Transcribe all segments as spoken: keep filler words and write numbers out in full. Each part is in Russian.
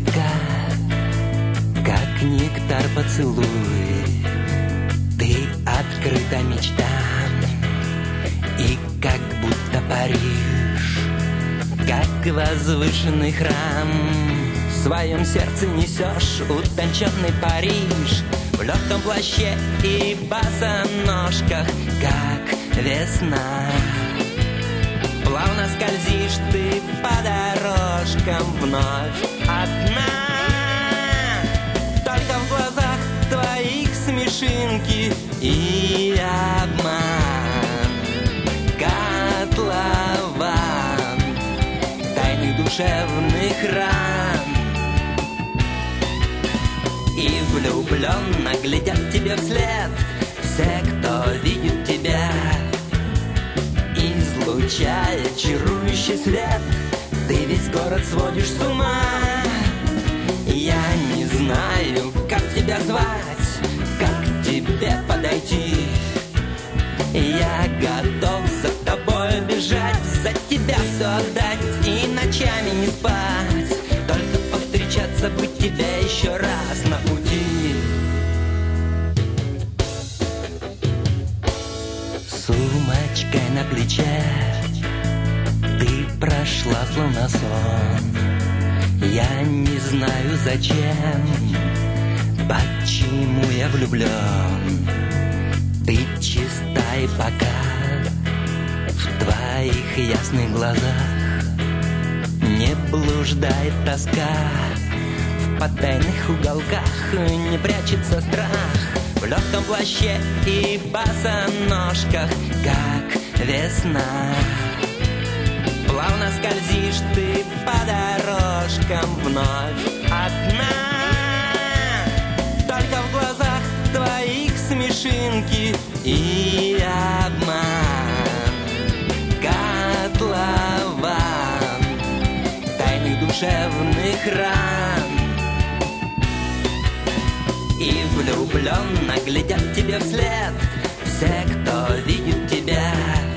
сладка, как нектар поцелуй. Ты открыта мечтам, и как будто Париж, как возвышенный храм. В своем сердце несешь утонченный Париж, в легком плаще и босоножках, как весна. Плавно скользишь ты по дорожкам, вновь одна. Только в глазах твоих смешинки и обман. Котлован тайных душевных ран. И влюбленно глядят тебе вслед все, кто видит тебя, излучая чарующий свет. Ты весь город сводишь с ума. Я не знаю, как тебя звать, как к тебе подойти. Я готов за тобой бежать, за тебя все отдать и ночами не спать, только повстречаться бы тебе еще раз на пути. Сумочкой на плече ты прошла словно сон. Я не знаю зачем, почему я влюблен. Ты чиста и пока в твоих ясных глазах не блуждает тоска. В потайных уголках не прячется страх. В легком плаще и босоножках, как весна. Плавно скользишь ты по дорожкам, вновь одна. Только в глазах твоих смешинки и обман. Котлован тайных душевных ран. И влюбленно глядят тебе вслед все, кто видит тебя,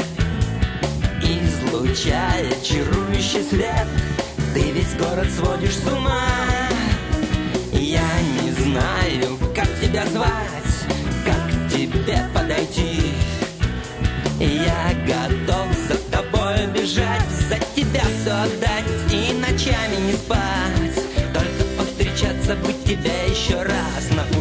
излучая чарующий свет. Ты весь город сводишь с ума. Я не знаю, как тебя звать, как к тебе подойти. Я готов за тобой бежать, за тебя все отдать и ночами не спать, только повстречаться бы тебе еще раз на